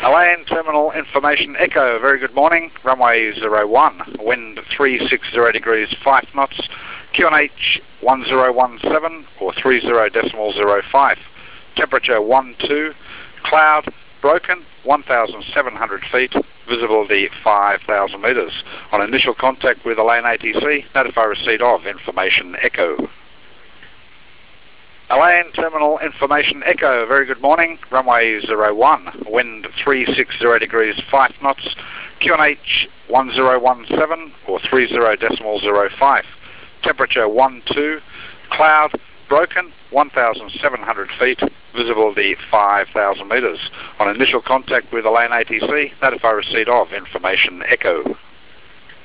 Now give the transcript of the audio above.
Alain Terminal Information Echo, very good morning. Runway 01, wind 360 degrees 5 knots, QNH 1017 or 30.05. Temperature 12, cloud broken 1,700 feet, visibility 5,000 metres. On initial contact with Alain ATC, notify receipt of Information Echo. Alain Terminal Information Echo, very good morning. Runway 01, wind 360 degrees 5 knots, QNH 1017 or 30.05. Temperature 12, cloud broken 1,700 feet, visibility 5,000 metres. On initial contact with Alain ATC, notify receipt of Information Echo.